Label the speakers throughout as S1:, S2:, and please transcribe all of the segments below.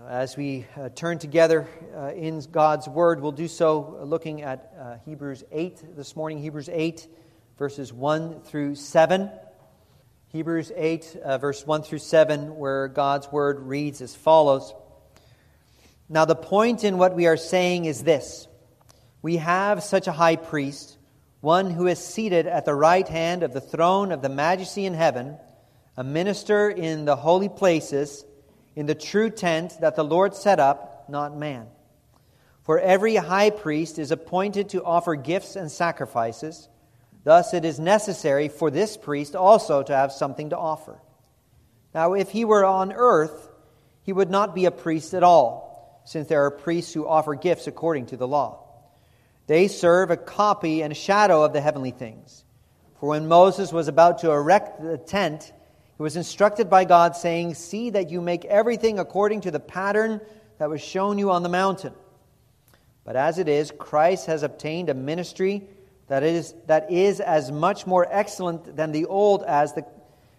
S1: As we turn together in God's Word, we'll do so looking at Hebrews 8 this morning. Hebrews 8, verses 1 through 7. Hebrews 8, verse 1 through 7, where God's Word reads as follows. Now the point in what we are saying is this. We have such a high priest, one who is seated at the right hand of the throne of the Majesty in heaven, a minister in the holy places, in the true tent that the Lord set up, not man. For every high priest is appointed to offer gifts and sacrifices. Thus it is necessary for this priest also to have something to offer. Now if he were on earth, he would not be a priest at all, since there are priests who offer gifts according to the law. They serve a copy and a shadow of the heavenly things. For when Moses was about to erect the tent, he was instructed by God, saying, "See that you make everything according to the pattern that was shown you on the mountain." But as it is, Christ has obtained a ministry that is as much more excellent than the old as the...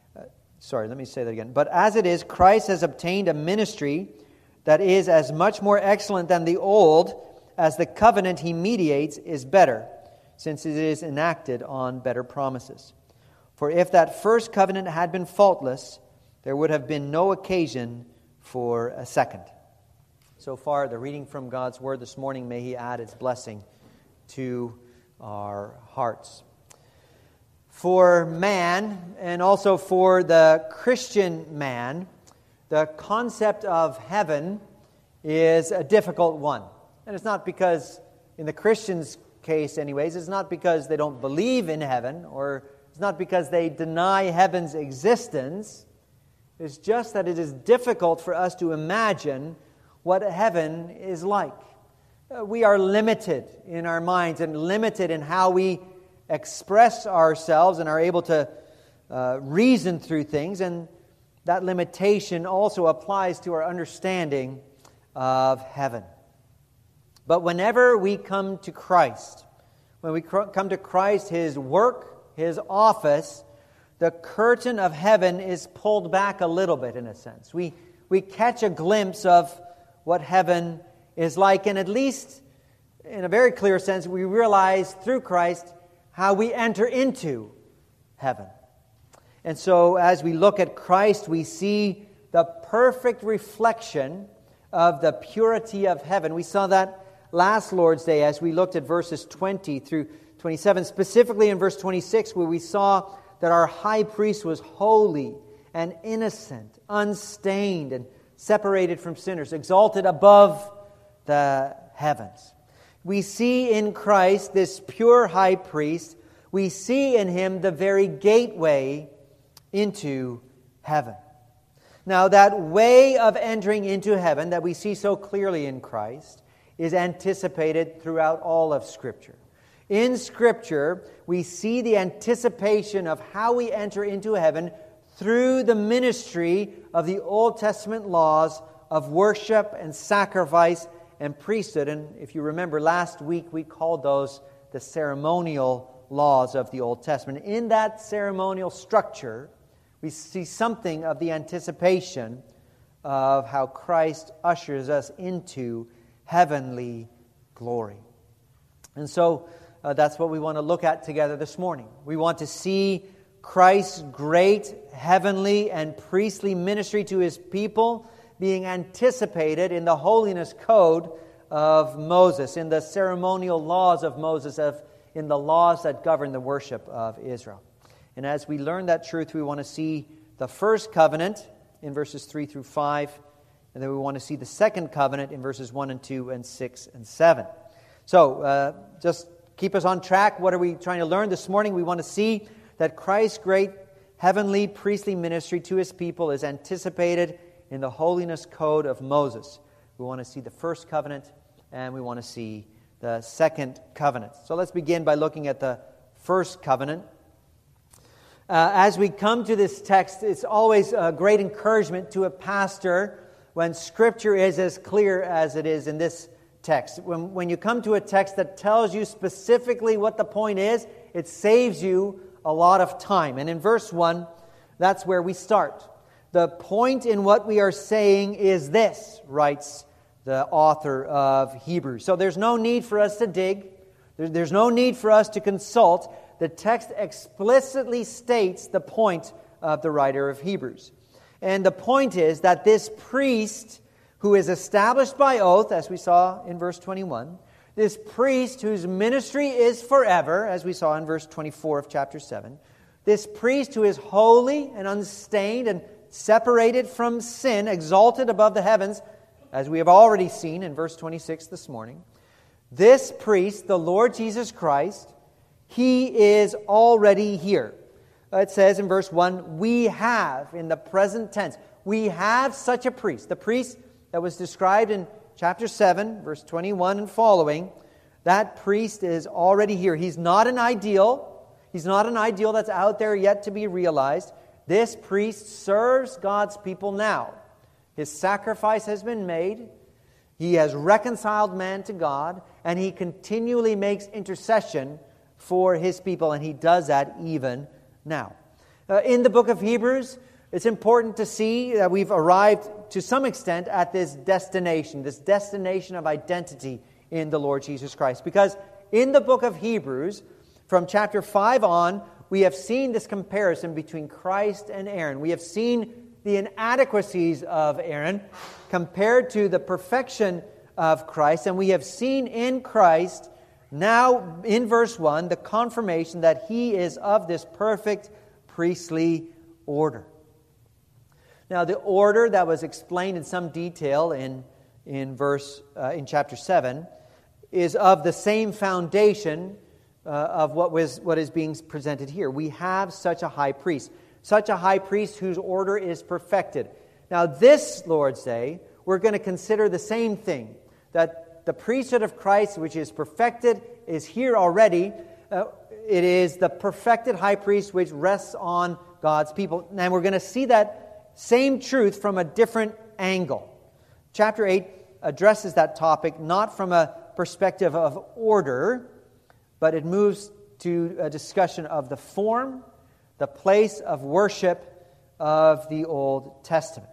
S1: But as it is, Christ has obtained a ministry that is as much more excellent than the old, as the covenant he mediates is better, since it is enacted on better promises. For if that first covenant had been faultless, there would have been no occasion for a second. So far, the reading from God's Word this morning, may He add His blessing to our hearts. For man, and also for the Christian man, the concept of heaven is a difficult one. And it's not because, in the Christian's case anyways, it's not because they don't believe in heaven, or it's not because they deny heaven's existence. It's just that it is difficult for us to imagine what heaven is like. We are limited in our minds and limited in how we express ourselves and are able to reason through things. And that limitation also applies to our understanding of heaven. But whenever we come to Christ, when we come to Christ, His work, His office, the curtain of heaven is pulled back a little bit in a sense. We catch a glimpse of what heaven is like, and at least in a very clear sense, we realize through Christ how we enter into heaven. And so as we look at Christ, we see the perfect reflection of the purity of heaven. We saw that last Lord's Day as we looked at verses 20 through 27, specifically in verse 26, where we saw that our high priest was holy and innocent, unstained and separated from sinners, exalted above the heavens. We see in Christ this pure high priest. We see in Him the very gateway into heaven. Now, that way of entering into heaven that we see so clearly in Christ is anticipated throughout all of Scripture. In Scripture, we see the anticipation of how we enter into heaven through the ministry of the Old Testament laws of worship and sacrifice and priesthood. And if you remember, last week we called those the ceremonial laws of the Old Testament. In that ceremonial structure, we see something of the anticipation of how Christ ushers us into heavenly glory. And so that's what we want to look at together this morning. We want to see Christ's great heavenly and priestly ministry to His people being anticipated in the holiness code of Moses, in the ceremonial laws of Moses, in the laws that govern the worship of Israel. And as we learn that truth, we want to see the first covenant in verses 3 through 5, and then we want to see the second covenant in verses 1 and 2 and 6 and 7. So, just keep us on track. What are we trying to learn this morning? We want to see that Christ's great heavenly priestly ministry to His people is anticipated in the holiness code of Moses. We want to see the first covenant, and we want to see the second covenant. So let's begin by looking at the first covenant. As we come to this text, it's always a great encouragement to a pastor when Scripture is as clear as it is in this text. When you come to a text that tells you specifically what the point is, it saves you a lot of time. And in verse 1, that's where we start. The point in what we are saying is this, writes the author of Hebrews. So there's no need for us to dig. There's no need for us to consult. The text explicitly states the point of the writer of Hebrews. And the point is that this priest who is established by oath, as we saw in verse 21, this priest whose ministry is forever, as we saw in verse 24 of chapter 7, this priest who is holy and unstained and separated from sin, exalted above the heavens, as we have already seen in verse 26 this morning, this priest, the Lord Jesus Christ, He is already here. It says in verse 1, we have, in the present tense, we have such a priest. The priest that was described in chapter 7, verse 21 and following, that priest is already here. He's not an ideal. He's not an ideal that's out there yet to be realized. This priest serves God's people now. His sacrifice has been made. He has reconciled man to God, and he continually makes intercession for his people, and he does that even now. In the book of Hebrews, it's important to see that we've arrived to some extent at this destination of identity in the Lord Jesus Christ. Because in the book of Hebrews, from chapter 5 on, we have seen this comparison between Christ and Aaron. We have seen the inadequacies of Aaron compared to the perfection of Christ. And we have seen in Christ, now in verse 1, the confirmation that He is of this perfect priestly order. Now, the order that was explained in some detail in chapter 7 is of the same foundation of what is being presented here. We have such a high priest whose order is perfected. Now, this, Lord say, we're going to consider the same thing, that the priesthood of Christ, which is perfected, is here already. It is the perfected high priest which rests on God's people. And we're going to see that same truth from a different angle. Chapter 8 addresses that topic not from a perspective of order, but it moves to a discussion of the form, the place of worship of the Old Testament.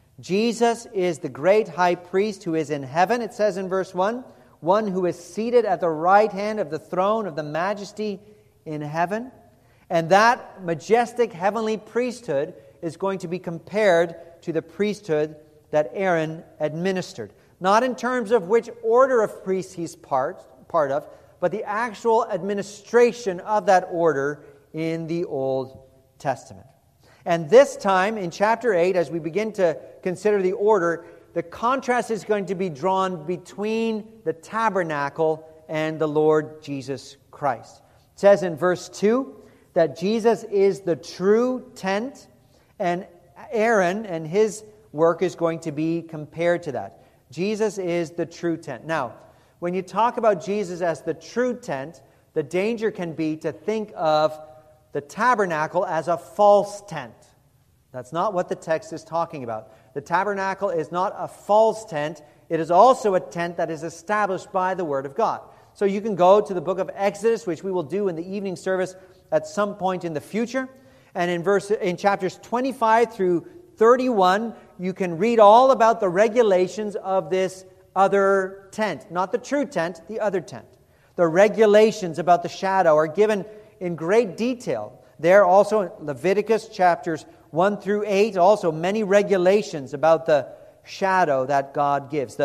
S1: Jesus is the great high priest who is in heaven, it says in verse 1, one who is seated at the right hand of the throne of the majesty in heaven. And that majestic heavenly priesthood is going to be compared to the priesthood that Aaron administered. Not in terms of which order of priests he's part of, but the actual administration of that order in the Old Testament. And this time, in chapter 8, as we begin to consider the order, the contrast is going to be drawn between the tabernacle and the Lord Jesus Christ. It says in verse 2 that Jesus is the true tent, and Aaron and his work is going to be compared to that. Jesus is the true tent. Now, when you talk about Jesus as the true tent, the danger can be to think of the tabernacle as a false tent. That's not what the text is talking about. The tabernacle is not a false tent. It is also a tent that is established by the Word of God. So you can go to the book of Exodus, which we will do in the evening service at some point in the future. And in chapters 25 through 31, you can read all about the regulations of this other tent. Not the true tent, the other tent. The regulations about the shadow are given in great detail. There also in Leviticus chapters 1 through 8, also many regulations about the shadow that God gives.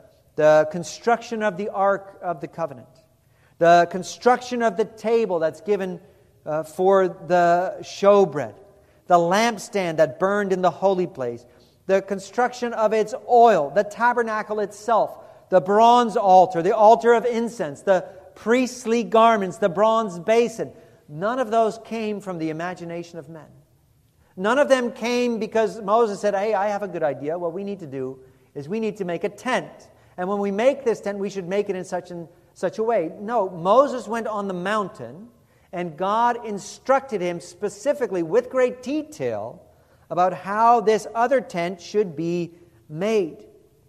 S1: The construction of the Ark of the Covenant. The construction of the table that's given for the showbread. The lampstand that burned in the holy place. The construction of its oil. The tabernacle itself. The bronze altar. The altar of incense. The priestly garments. The bronze basin. None of those came from the imagination of men. None of them came because Moses said, hey, I have a good idea. What we need to do is we need to make a tent. And when we make this tent, we should make it in such a way. No, Moses went on the mountain, and God instructed him specifically with great detail about how this other tent should be made.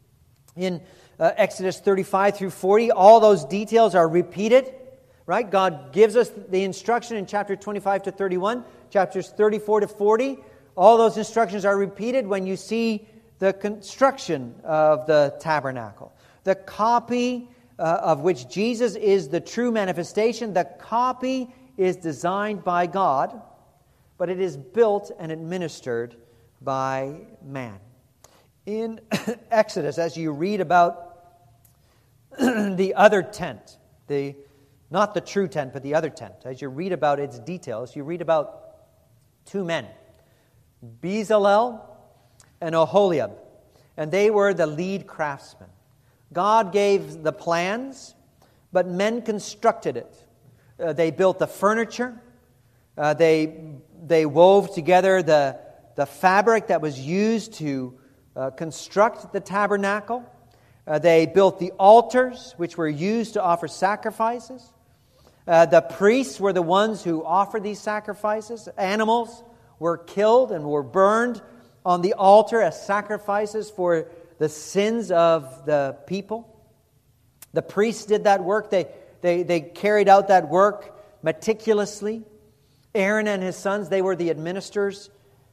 S1: In Exodus 35 through 40, all those details are repeated. Right? God gives us the instruction in chapter 25 to 31, chapters 34 to 40, all those instructions are repeated when you see the construction of the tabernacle. The copy of which Jesus is the true manifestation, the copy is designed by God, but it is built and administered by man. In Exodus, as you read about the other tent, not the true tent, but the other tent, as you read about its details, you read about two men, Bezalel and Oholiab, and they were the lead craftsmen. God gave the plans, but men constructed it. They built the furniture. They wove together the fabric that was used to construct the tabernacle. They built the altars, which were used to offer sacrifices. The priests were the ones who offered these sacrifices. Animals were killed and were burned on the altar as sacrifices for the sins of the people. The priests did that work. They carried out that work meticulously. Aaron and his sons, they were the administrators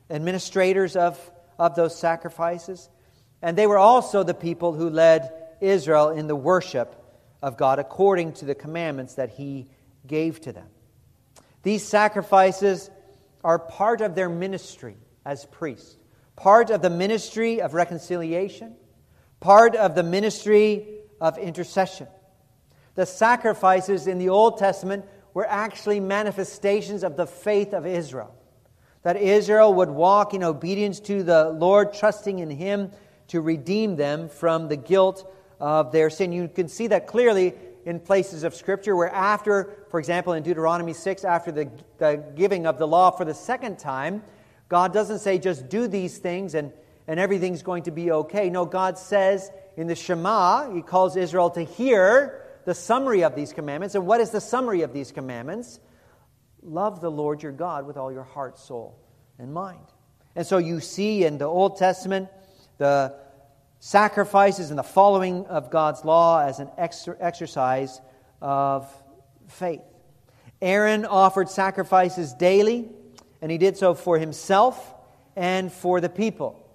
S1: of those sacrifices. And they were also the people who led Israel in the worship of God according to the commandments that He gave to them. These sacrifices are part of their ministry as priests, part of the ministry of reconciliation, part of the ministry of intercession. The sacrifices in the Old Testament were actually manifestations of the faith of Israel. That Israel would walk in obedience to the Lord, trusting in Him to redeem them from the guilt of their sin. You can see that clearly in places of Scripture where after, for example, in Deuteronomy 6, after the giving of the law for the second time, God doesn't say just do these things and everything's going to be okay. No, God says in the Shema, He calls Israel to hear the summary of these commandments. And what is the summary of these commandments? Love the Lord your God with all your heart, soul, and mind. And so you see in the Old Testament the sacrifices and the following of God's law as an exercise of faith. Aaron offered sacrifices daily, and he did so for himself and for the people.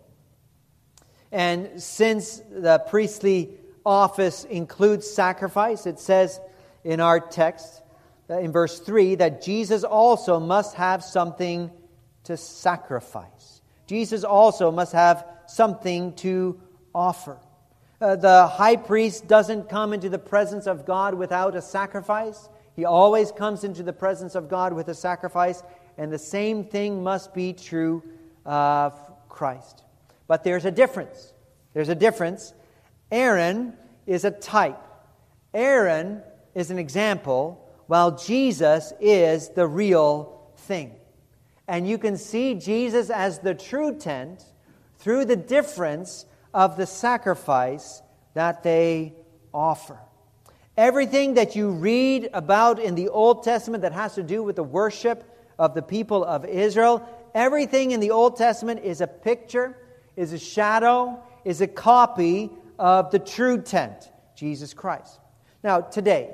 S1: And since the priestly office includes sacrifice, it says in our text, in verse 3, that Jesus also must have something to sacrifice. Jesus also must have something to offer. The high priest doesn't come into the presence of God without a sacrifice. He always comes into the presence of God with a sacrifice, and the same thing must be true of Christ. But there's a difference. There's a difference. Aaron is a type. Aaron is an example, while Jesus is the real thing. And you can see Jesus as the true tent through the difference of the sacrifice that they offer. Everything that you read about in the Old Testament that has to do with the worship of the people of Israel, everything in the Old Testament is a picture, is a shadow, is a copy of the true tent, Jesus Christ. Now, today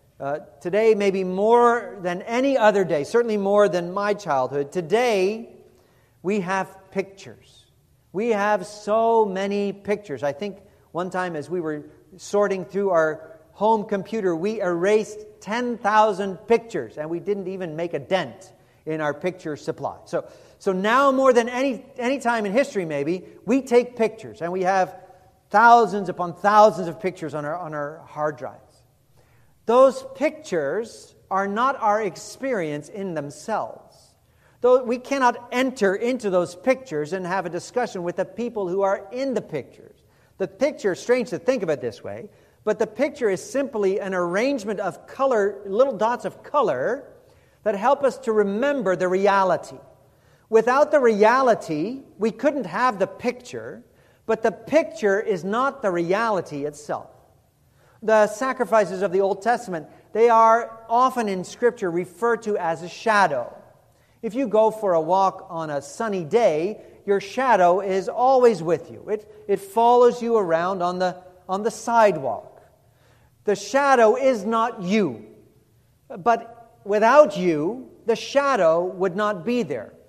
S1: maybe more than any other day, certainly more than my childhood, today we have pictures. We have so many pictures. I think one time as we were sorting through our home computer, we erased 10,000 pictures, and we didn't even make a dent in our picture supply. So now more than any time in history maybe, we take pictures, and we have thousands upon thousands of pictures on our hard drives. Those pictures are not our experience in themselves. Though we cannot enter into those pictures and have a discussion with the people who are in the pictures. The picture, strange to think of it this way, but the picture is simply an arrangement of color, little dots of color, that help us to remember the reality. Without the reality, we couldn't have the picture, but the picture is not the reality itself. The sacrifices of the Old Testament, they are often in Scripture referred to as a shadow. If you go for a walk on a sunny day, your shadow is always with you. It follows you around on the sidewalk. The shadow is not you. But without you, the shadow would not be there.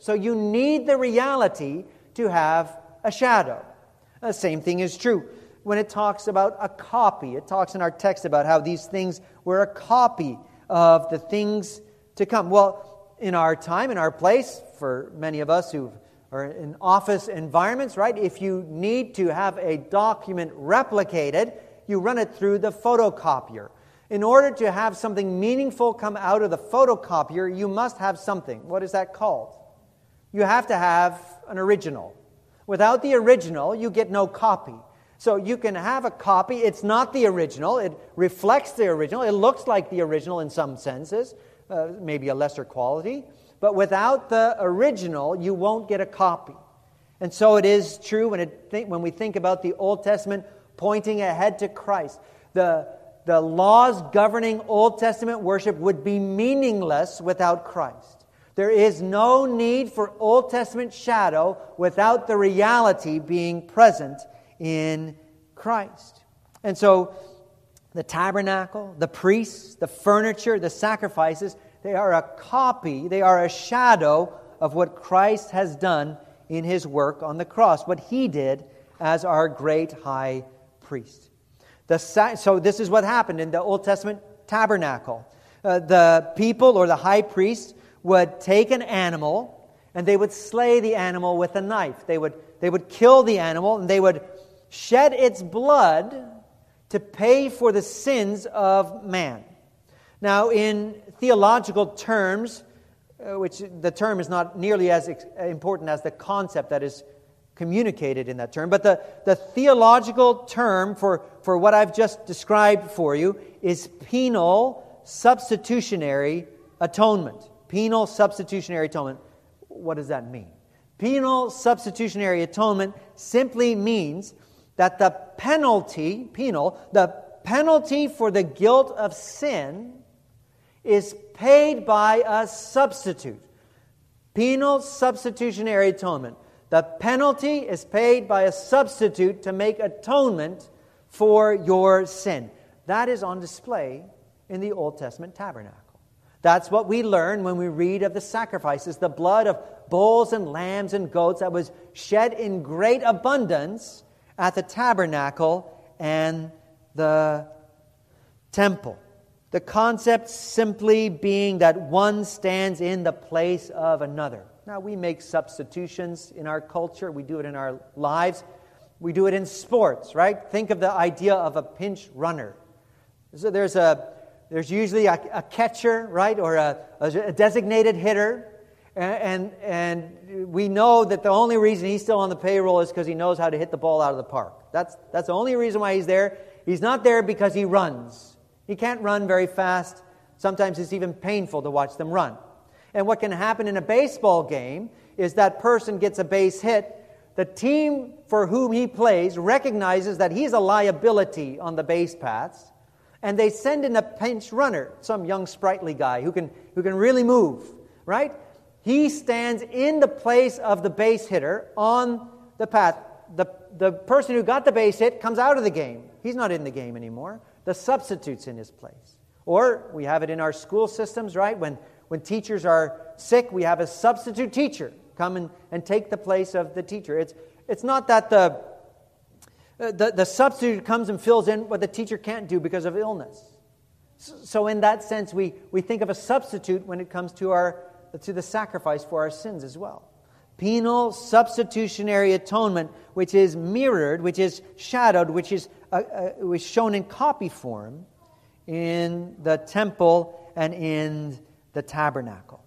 S1: So you need the reality to have a shadow. The same thing is true when it talks about a copy. It talks in our text about how these things were a copy of the things to come. Well, in our time, in our place, for many of us who are in office environments, right? If you need to have a document replicated, you run it through the photocopier. In order to have something meaningful come out of the photocopier, you must have something. What is that called? You have to have an original. Without the original, you get no copy. So you can have a copy. It's not the original. It reflects the original. It looks like the original in some senses, maybe a lesser quality. But without the original, you won't get a copy. And so it is true when we think about the Old Testament pointing ahead to Christ. The laws governing Old Testament worship would be meaningless without Christ. There is no need for Old Testament shadow without the reality being present in Christ. And so the tabernacle, the priests, the furniture, the sacrifices, they are a copy, they are a shadow of what Christ has done in His work on the cross, what He did as our great high priest. So this is what happened in the Old Testament tabernacle. The people or the high priest would take an animal and they would slay the animal with a knife. They would kill the animal and they would shed its blood to pay for the sins of man. Now, in theological terms, which the term is not nearly as important as the concept that is communicated in that term, but the theological term for what I've just described for you is penal substitutionary atonement. Penal substitutionary atonement. What does that mean? Penal substitutionary atonement simply means that the penalty for the guilt of sin is paid by a substitute. Penal substitutionary atonement. The penalty is paid by a substitute to make atonement for your sin. That is on display in the Old Testament tabernacle. That's what we learn when we read of the sacrifices, the blood of bulls and lambs and goats that was shed in great abundance at the tabernacle and the temple. The concept simply being that one stands in the place of another. Now, we make substitutions in our culture. We do it in our lives. We do it in sports, right? Think of the idea of a pinch runner. So there's usually a catcher, right, or a designated hitter, and we know that the only reason he's still on the payroll is because he knows how to hit the ball out of the park. That's the only reason why he's there. He's not there because he runs. He can't run very fast. Sometimes it's even painful to watch them run. And what can happen in a baseball game is that person gets a base hit. The team for whom he plays recognizes that he's a liability on the base paths, and they send in a pinch runner, some young sprightly guy who can really move, right? He stands in the place of the base hitter on the path. The person who got the base hit comes out of the game. He's not in the game anymore. The substitute's in his place. Or we have it in our school systems, right? When teachers are sick, we have a substitute teacher come and take the place of the teacher. It's not that the substitute comes and fills in what the teacher can't do because of illness. So in that sense, we think of a substitute when it comes to the sacrifice for our sins as well. Penal substitutionary atonement, which is mirrored, which is shadowed, which is shown in copy form in the temple and in the tabernacle.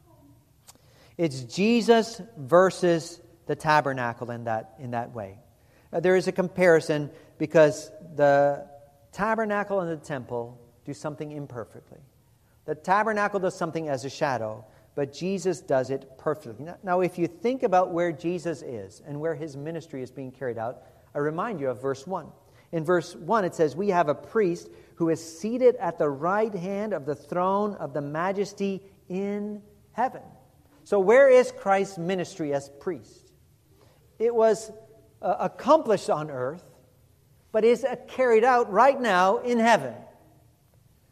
S1: It's Jesus versus the tabernacle in that way. There is a comparison because the tabernacle and the temple do something imperfectly. The tabernacle does something as a shadow, but Jesus does it perfectly. Now, if you think about where Jesus is and where His ministry is being carried out, I remind you of verse 1. In verse 1, it says, "We have a priest who is seated at the right hand of the throne of the majesty in heaven." So where is Christ's ministry as priest? It was accomplished on earth, but is carried out right now in heaven.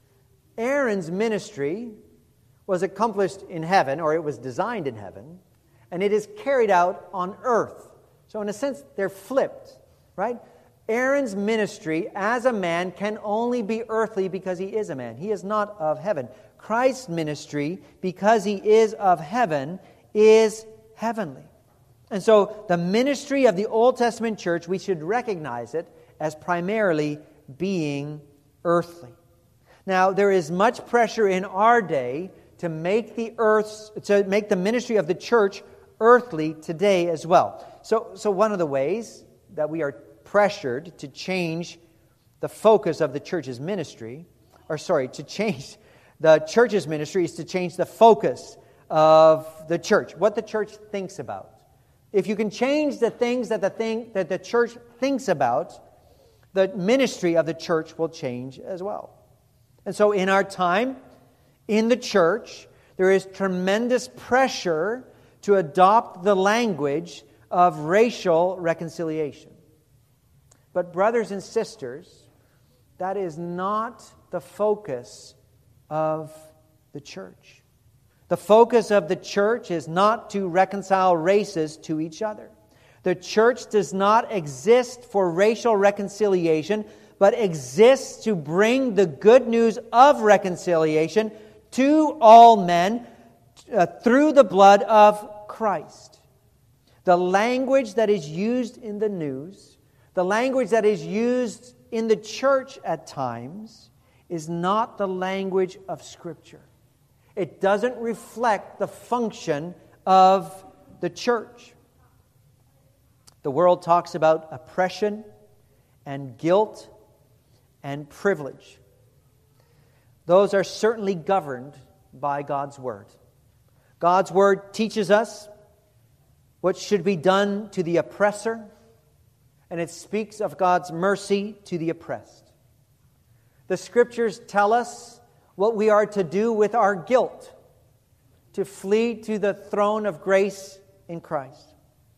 S1: Aaron's ministry was accomplished in heaven, or it was designed in heaven, and it is carried out on earth. So in a sense, they're flipped, right? Aaron's ministry as a man can only be earthly because he is a man. He is not of heaven. Christ's ministry, because he is of heaven, is heavenly. And so the ministry of the Old Testament church, we should recognize it as primarily being earthly. Now, there is much pressure in our day to make the ministry of the church earthly today as well. So one of the ways that we are pressured to change the focus of the church's ministry, to change the church's ministry is to change the focus of the church, what the church thinks about. If you can change the things that the church thinks about, the ministry of the church will change as well. And so in our time, in the church, there is tremendous pressure to adopt the language of racial reconciliation. But brothers and sisters, that is not the focus of the church. The focus of the church is not to reconcile races to each other. The church does not exist for racial reconciliation, but exists to bring the good news of reconciliation to all men through the blood of Christ. The language that is used in the news, the language that is used in the church at times, is not the language of Scripture. It doesn't reflect the function of the church. The world talks about oppression and guilt and privilege. Those are certainly governed by God's Word. God's Word teaches us what should be done to the oppressor, and it speaks of God's mercy to the oppressed. The Scriptures tell us what we are to do with our guilt, to flee to the throne of grace in Christ.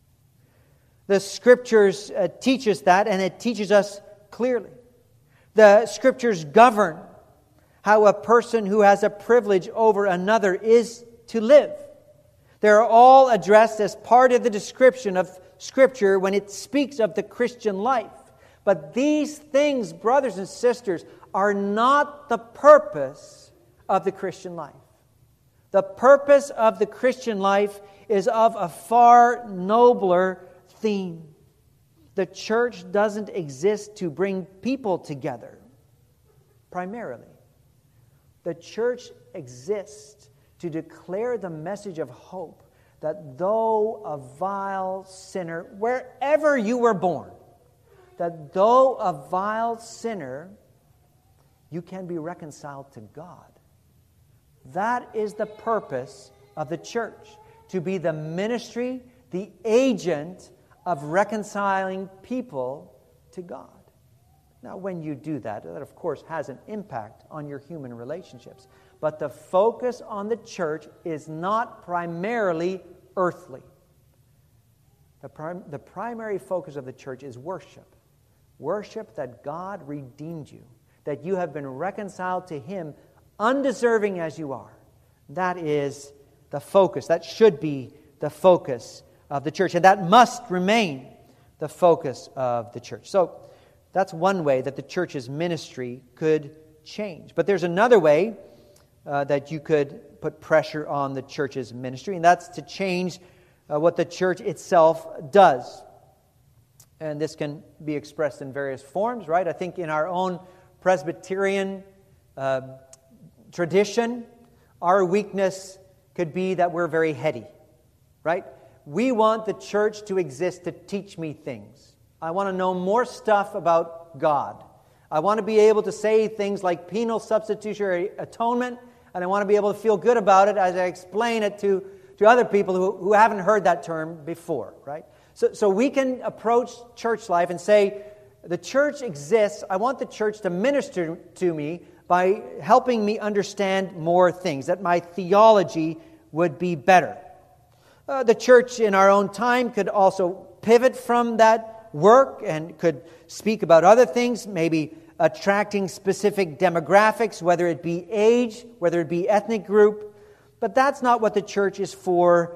S1: The Scriptures teach us that, and it teaches us clearly. The Scriptures govern how a person who has a privilege over another is to live. They're all addressed as part of the description of Scripture when it speaks of the Christian life. But these things, brothers and sisters, are not the purpose of the Christian life. The purpose of the Christian life is of a far nobler theme. The church doesn't exist to bring people together, primarily. The church exists to declare the message of hope that though a vile sinner, wherever you were born, that though a vile sinner, you can be reconciled to God. That is the purpose of the church, to be the ministry, the agent of reconciling people to God. Now, when you do that, that of course has an impact on your human relationships. But the focus on the church is not primarily earthly. The primary focus of the church is worship. Worship that God redeemed you, that you have been reconciled to Him, undeserving as you are. That is the focus. That should be the focus of the church. And that must remain the focus of the church. So that's one way that the church's ministry could change. But there's another way that you could put pressure on the church's ministry, and that's to change what the church itself does. And this can be expressed in various forms, right? I think in our own Presbyterian tradition, our weakness could be that we're very heady, right? We want the church to exist to teach me things. I want to know more stuff about God. I want to be able to say things like penal substitutionary atonement, and I want to be able to feel good about it as I explain it to other people who haven't heard that term before, right? So we can approach church life and say, the church exists. I want the church to minister to me by helping me understand more things, that my theology would be better. The church in our own time could also pivot from that work and could speak about other things, maybe attracting specific demographics, whether it be age, whether it be ethnic group. But that's not what the church is for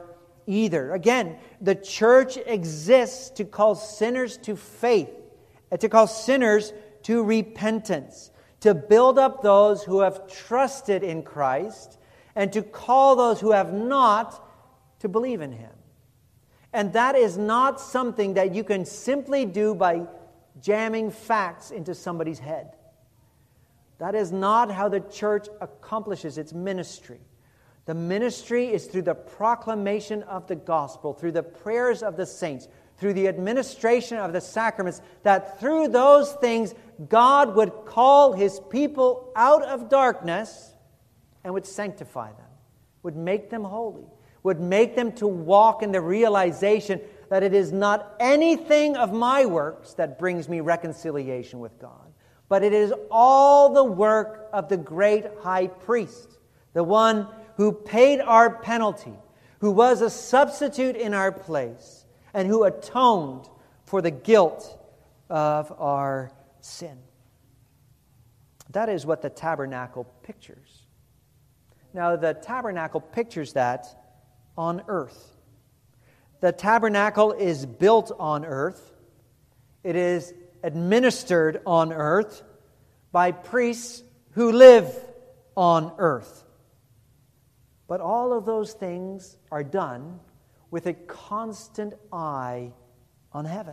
S1: either. Again, the church exists to call sinners to faith, and to call sinners to repentance, to build up those who have trusted in Christ, and to call those who have not to believe in Him. And that is not something that you can simply do by jamming facts into somebody's head. That is not how the church accomplishes its ministry. The ministry is through the proclamation of the gospel, through the prayers of the saints, through the administration of the sacraments, that through those things God would call His people out of darkness and would sanctify them, would make them holy, would make them to walk in the realization that it is not anything of my works that brings me reconciliation with God, but it is all the work of the great high priest, the one who paid our penalty, who was a substitute in our place, and who atoned for the guilt of our sin. That is what the tabernacle pictures. Now, the tabernacle pictures that on earth. The tabernacle is built on earth. It is administered on earth by priests who live on earth. But all of those things are done with a constant eye on heaven.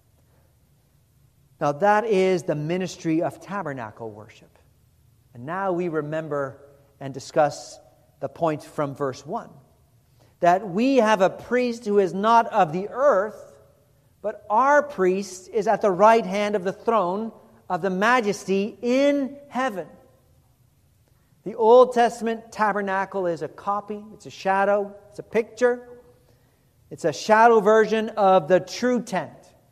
S1: Now that is the ministry of tabernacle worship. And now we remember and discuss the point from verse 1. That we have a priest who is not of the earth, but our priest is at the right hand of the throne of the majesty in heaven. The Old Testament tabernacle is a copy, it's a shadow, it's a picture. It's a shadow version of the true tent.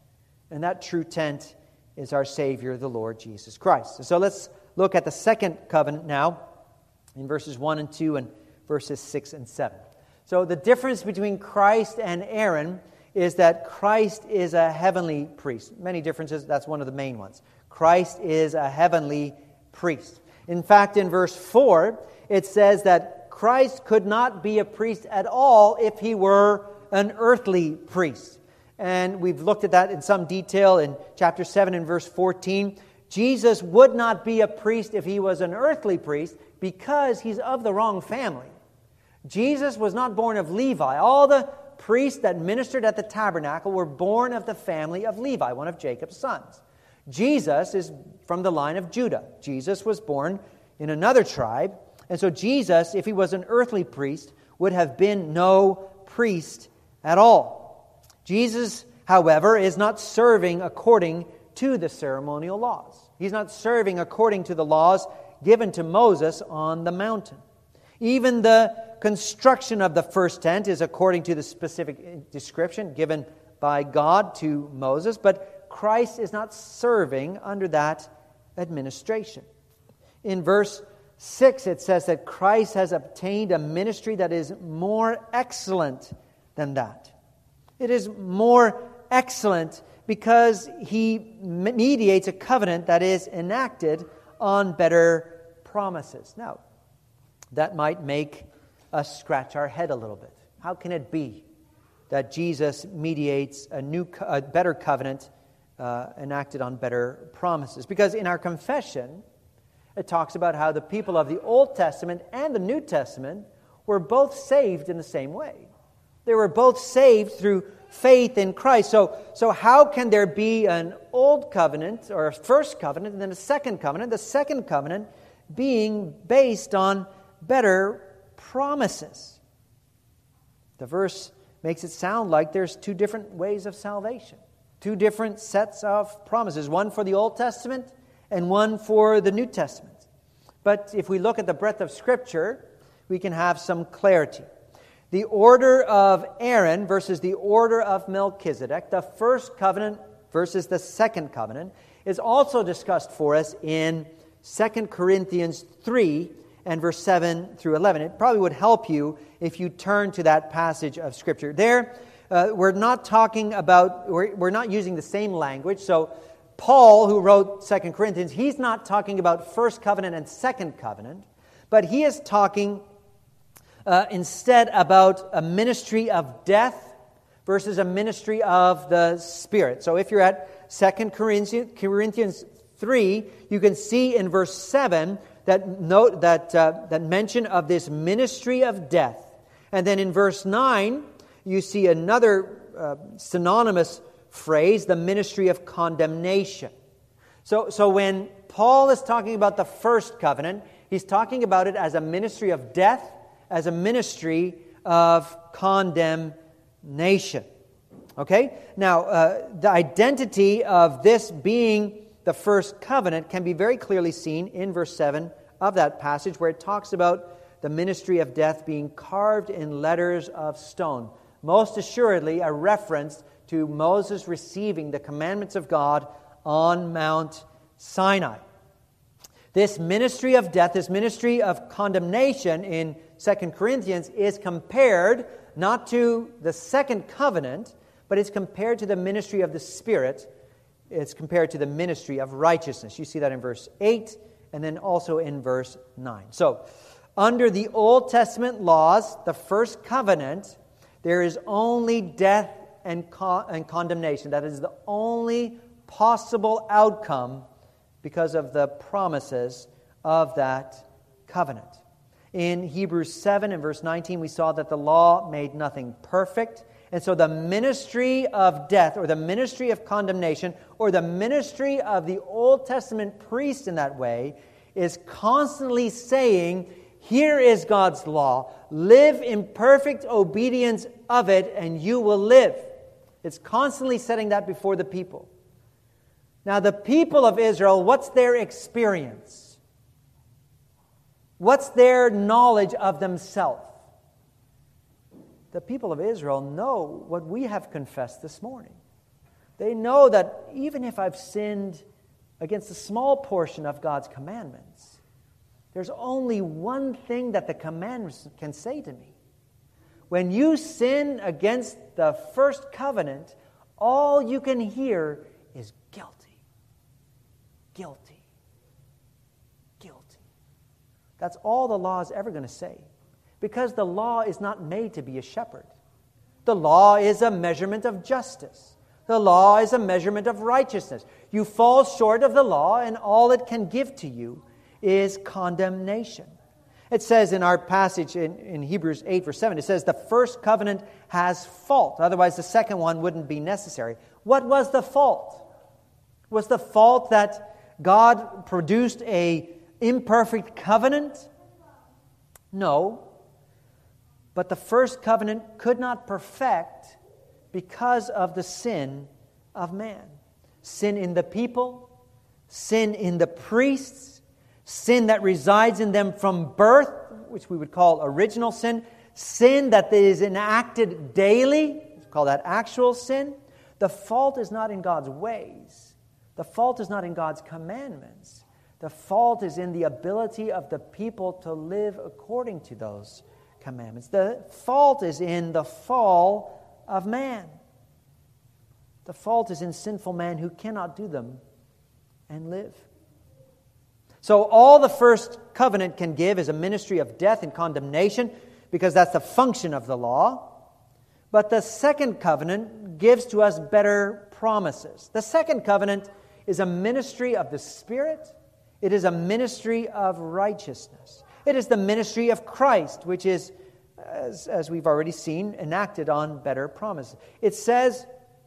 S1: And that true tent is our Savior, the Lord Jesus Christ. So let's look at the second covenant now in verses 1 and 2 and verses 6 and 7. So the difference between Christ and Aaron is that Christ is a heavenly priest. Many differences, that's one of the main ones. Christ is a heavenly priest. In fact, in verse 4, it says that Christ could not be a priest at all if he were an earthly priest. And we've looked at that in some detail in chapter 7 and verse 14. Jesus would not be a priest if he was an earthly priest because he's of the wrong family. Jesus was not born of Levi. All the priests that ministered at the tabernacle were born of the family of Levi, one of Jacob's sons. Jesus is from the line of Judah. Jesus was born in another tribe. And so Jesus, if he was an earthly priest, would have been no priest at all. Jesus, however, is not serving according to the ceremonial laws. He's not serving according to the laws given to Moses on the mountain. Even the construction of the first tent is according to the specific description given by God to Moses, but Christ is not serving under that administration. In verse 6, it says that Christ has obtained a ministry that is more excellent than that. It is more excellent because he mediates a covenant that is enacted on better promises. Now, that might make us scratch our head a little bit. How can it be that Jesus mediates a better covenant enacted on better promises? Because in our confession, it talks about how the people of the Old Testament and the New Testament were both saved in the same way. They were both saved through faith in Christ. So how can there be an old covenant or a first covenant and then a second covenant? The second covenant being based on better promises. The verse makes it sound like there's two different ways of salvation. Two different sets of promises. One for the Old Testament and one for the New Testament. But if we look at the breadth of Scripture, we can have some clarity. The order of Aaron versus the order of Melchizedek, the first covenant versus the second covenant, is also discussed for us in 2 Corinthians 3 and verse 7 through 11. It probably would help you if you turn to that passage of Scripture. There, we're not using the same language. So Paul, who wrote 2 Corinthians, he's not talking about first covenant and second covenant, but he is talking instead about a ministry of death versus a ministry of the Spirit. So if you're at 2 Corinthians 3, you can see in verse 7 that mention of this ministry of death. And then in verse 9, you see another synonymous phrase, the ministry of condemnation. So when Paul is talking about the first covenant, he's talking about it as a ministry of death, as a ministry of condemnation. Okay? Now, the identity of this being the first covenant can be very clearly seen in verse 7 of that passage, where it talks about the ministry of death being carved in letters of stone. Most assuredly, a reference to Moses receiving the commandments of God on Mount Sinai. This ministry of death, this ministry of condemnation in 2 Corinthians is compared not to the second covenant, but it's compared to the ministry of the Spirit. It's compared to the ministry of righteousness. You see that in verse 8 and then also in verse 9. So, under the Old Testament laws, the first covenant, there is only death and condemnation. That is the only possible outcome because of the promises of that covenant. In Hebrews 7 and verse 19, we saw that the law made nothing perfect. And so the ministry of death, or the ministry of condemnation, or the ministry of the Old Testament priest in that way, is constantly saying, here is God's law. Live in perfect obedience of it, and you will live. It's constantly setting that before the people. Now, the people of Israel, what's their experience? What's their knowledge of themselves? The people of Israel know what we have confessed this morning. They know that even if I've sinned against a small portion of God's commandments, there's only one thing that the commandments can say to me. When you sin against the first covenant, all you can hear is guilty. Guilty. Guilty. That's all the law is ever going to say. Because the law is not made to be a shepherd. The law is a measurement of justice. The law is a measurement of righteousness. You fall short of the law, and all it can give to you is condemnation. It says in our passage in Hebrews 8, verse 7, it says the first covenant has fault. Otherwise, the second one wouldn't be necessary. What was the fault? Was the fault that God produced an imperfect covenant? No. But the first covenant could not perfect because of the sin of man. Sin in the people, sin in the priests, sin that resides in them from birth, which we would call original sin, sin that is enacted daily, we call that actual sin. The fault is not in God's ways. The fault is not in God's commandments. The fault is in the ability of the people to live according to those commandments. The fault is in the fall of man. The fault is in sinful man who cannot do them and live. So all the first covenant can give is a ministry of death and condemnation, because that's the function of the law. But the second covenant gives to us better promises. The second covenant is a ministry of the Spirit. It is a ministry of righteousness. It is the ministry of Christ, which is, as we've already seen, enacted on better promises. It says,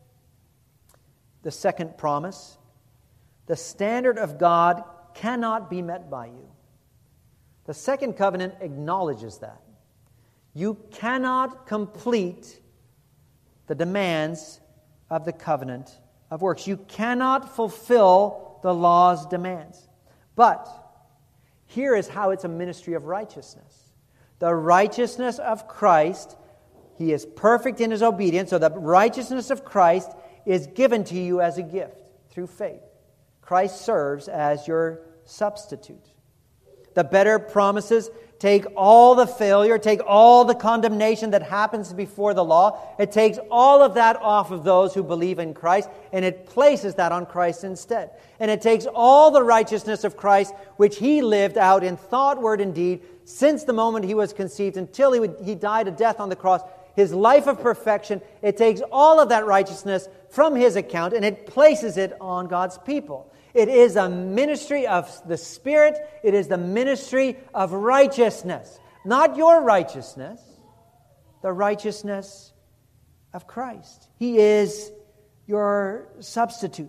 S1: the second promise, the standard of God cannot be met by you. The second covenant acknowledges that. You cannot complete the demands of the covenant of works. You cannot fulfill the law's demands. But here is how it's a ministry of righteousness. The righteousness of Christ, He is perfect in His obedience, so the righteousness of Christ is given to you as a gift through faith. Christ serves as your substitute. The better promises take all the failure, take all the condemnation that happens before the law. It takes all of that off of those who believe in Christ, and it places that on Christ instead. And it takes all the righteousness of Christ, which He lived out in thought, word, and deed, since the moment he was conceived until he died a death on the cross, his life of perfection, it takes all of that righteousness from his account and it places it on God's people. It is a ministry of the Spirit. It is the ministry of righteousness. Not your righteousness, the righteousness of Christ. He is your substitute.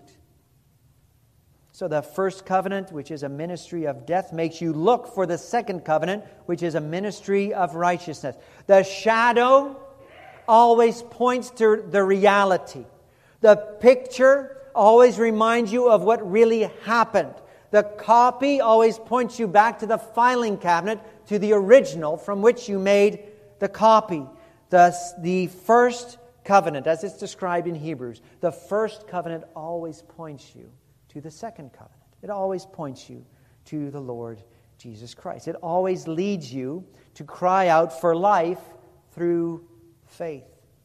S1: So the first covenant, which is a ministry of death, makes you look for the second covenant, which is a ministry of righteousness. The shadow always points to the reality. The picture always reminds you of what really happened. The copy always points you back to the filing cabinet, to the original from which you made the copy. Thus, the first covenant, as it's described in Hebrews, the first covenant always points you to the second covenant. It always points you to the Lord Jesus Christ. It always leads you to cry out for life through faith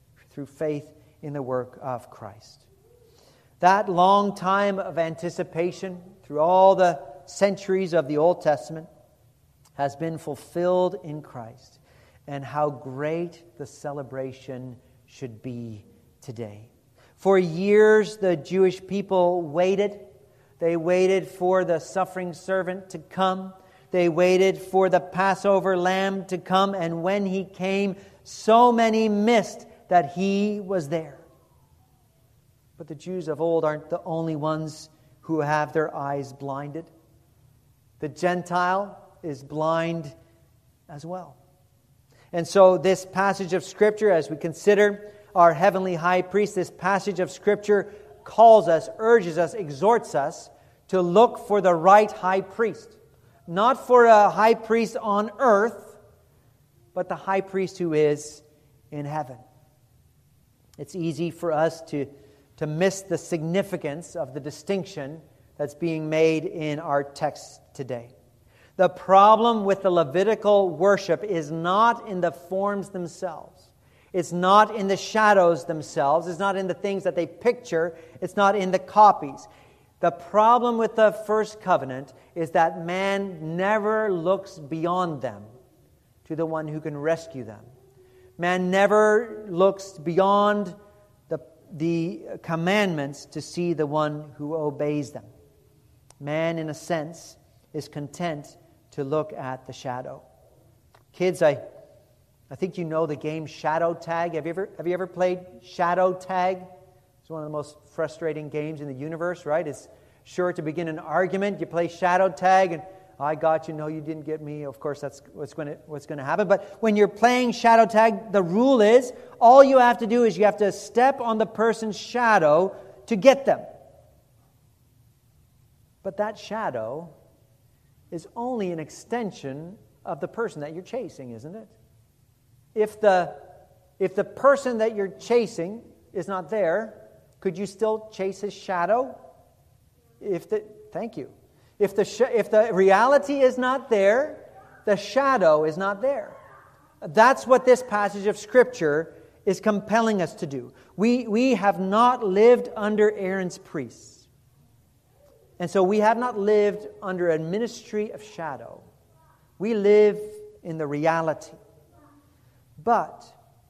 S1: in the work of Christ. That long time of anticipation through all the centuries of the Old Testament has been fulfilled in Christ. And how great the celebration should be today. For years, the Jewish people waited. They waited for the suffering servant to come. They waited for the Passover lamb to come. And when he came, so many missed that he was there. But the Jews of old aren't the only ones who have their eyes blinded. The Gentile is blind as well. And so this passage of Scripture, as we consider our heavenly high priest, this passage of Scripture calls us, urges us, exhorts us to look for the right high priest. Not for a high priest on earth, but the high priest who is in heaven. It's easy for us to miss the significance of the distinction that's being made in our text today. The problem with the Levitical worship is not in the forms themselves. It's not in the shadows themselves. It's not in the things that they picture. It's not in the copies. The problem with the first covenant is that man never looks beyond them to the one who can rescue them. Man never looks beyond the commandments to see the one who obeys them. Man, in a sense, is content to look at the shadow. Kids, I think you know the game Shadow Tag. Have you ever played Shadow Tag? It's one of the most frustrating games in the universe, right? It's sure to begin an argument. You play Shadow Tag, and I got you. No, you didn't get me. Of course, that's what's going to happen. But when you're playing Shadow Tag, the rule is all you have to do is you have to step on the person's shadow to get them. But that shadow is only an extension of the person that you're chasing, isn't it? If the person that you're chasing is not there, could you still chase his shadow? Thank you. If the reality is not there, the shadow is not there. That's what this passage of Scripture is compelling us to do. We have not lived under Aaron's priests. And so we have not lived under a ministry of shadow. We live in the reality. But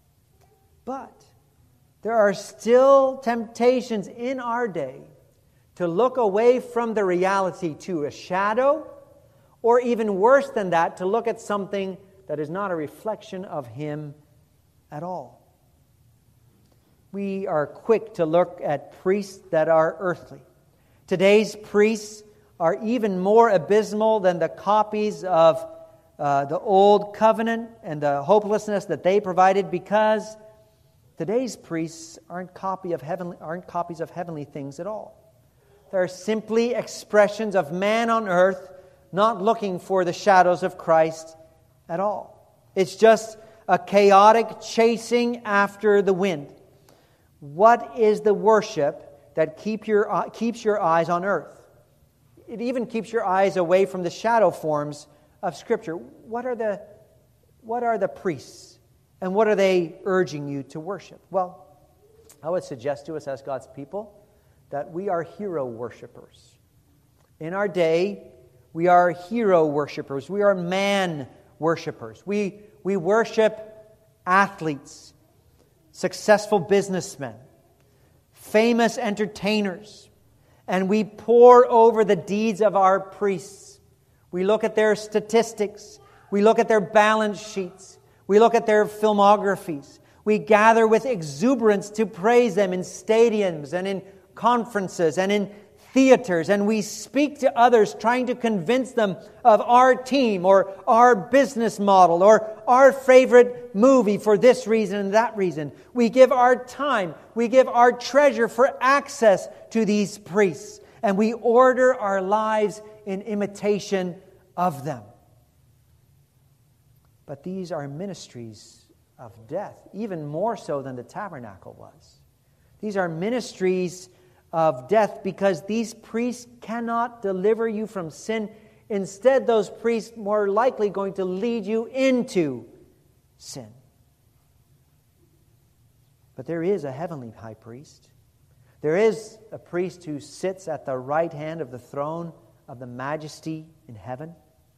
S1: there are still temptations in our day to look away from the reality to a shadow, or even worse than that, to look at something that is not a reflection of Him at all. We are quick to look at priests that are earthly. Today's priests are even more abysmal than the copies of the Old Covenant and the hopelessness that they provided, because today's priests aren't copies of heavenly things at all. They're simply expressions of man on earth not looking for the shadows of Christ at all. It's just a chaotic chasing after the wind. What is the worship that keeps your eyes on earth? It even keeps your eyes away from the shadow forms of Scripture. What are the priests, and what are they urging you to worship? Well, I would suggest to us as God's people that we are hero worshipers. In our day, we are hero worshipers. We are man worshipers. We worship athletes, successful businessmen, famous entertainers, and we pore over the deeds of our priests. We look at their statistics. We look at their balance sheets. We look at their filmographies. We gather with exuberance to praise them in stadiums and in conferences and in theaters, and we speak to others trying to convince them of our team or our business model or our favorite movie for this reason and that reason. We give our time, we give our treasure for access to these priests, and we order our lives in imitation of them. But these are ministries of death, even more so than the tabernacle was. These are ministries of death because these priests cannot deliver you from sin. Instead, those priests more likely going to lead you into sin. But there is a heavenly high priest. There is a priest who sits at the right hand of the throne of the majesty in heaven.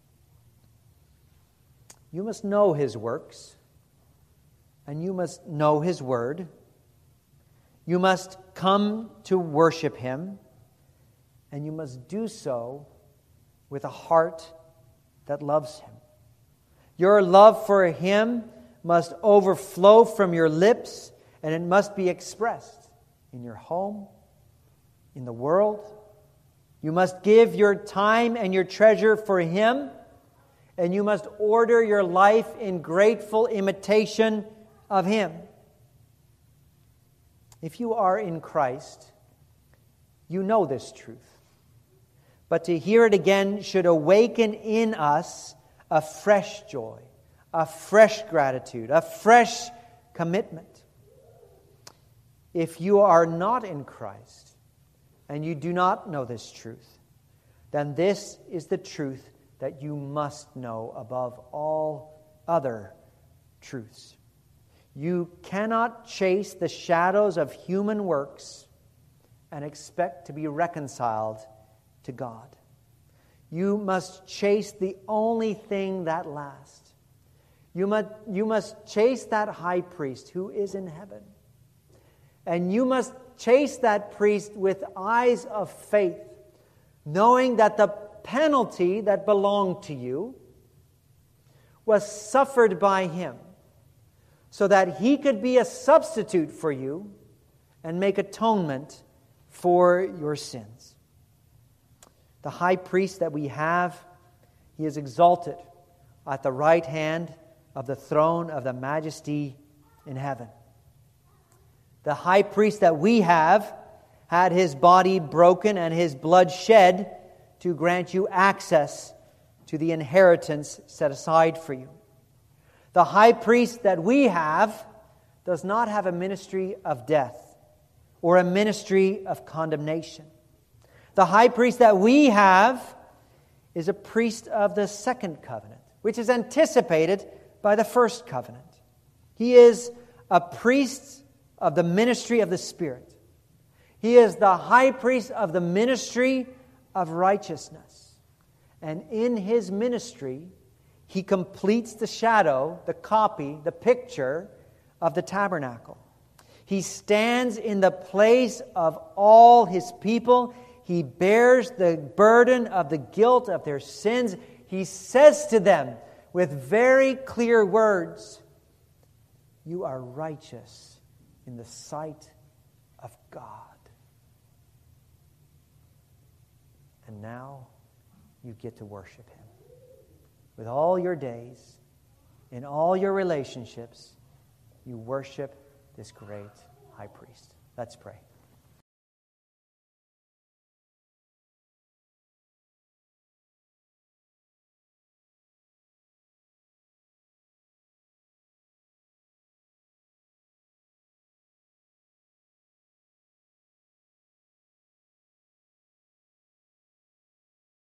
S1: You must know his works, and you must know his word. You must come to worship him, and you must do so with a heart that loves him. Your love for him must overflow from your lips, and it must be expressed in your home, in the world. You must give your time and your treasure for him, and you must order your life in grateful imitation of him. If you are in Christ, you know this truth. But to hear it again should awaken in us a fresh joy, a fresh gratitude, a fresh commitment. If you are not in Christ and you do not know this truth, then this is the truth that you must know above all other truths. You cannot chase the shadows of human works and expect to be reconciled to God. You must chase the only thing that lasts. You must chase that high priest who is in heaven. And you must chase that priest with eyes of faith, knowing that the penalty that belonged to you was suffered by him, so that he could be a substitute for you and make atonement for your sins. The high priest that we have, he is exalted at the right hand of the throne of the majesty in heaven. The high priest that we have had his body broken and his blood shed to grant you access to the inheritance set aside for you. The high priest that we have does not have a ministry of death or a ministry of condemnation. The high priest that we have is a priest of the second covenant, which is anticipated by the first covenant. He is a priest of the ministry of the Spirit. He is the high priest of the ministry of righteousness. And in his ministry, he completes the shadow, the copy, the picture of the tabernacle. He stands in the place of all his people. He bears the burden of the guilt of their sins. He says to them with very clear words, "You are righteous in the sight of God." And now you get to worship him. With all your days, in all your relationships, you worship this great high priest. Let's pray.